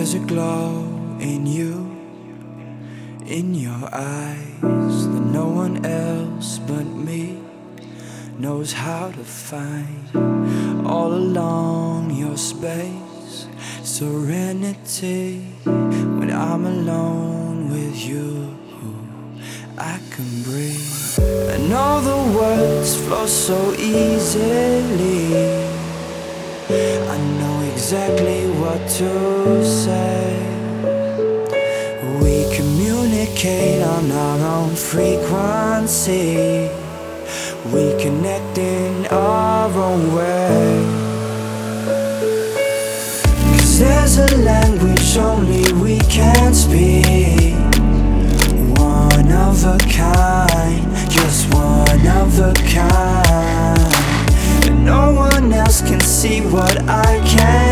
There's a glow in you, in your eyes, that no one else but me knows how to find. All along your space, serenity. When I'm alone with you, I can breathe. I know the words flow so easily. I know exactly what to say. We communicate on our own frequency. We connect in our own way. 'Cause there's a language only we can speak. One of a kind, just one of a kind. And no one else can see what I can.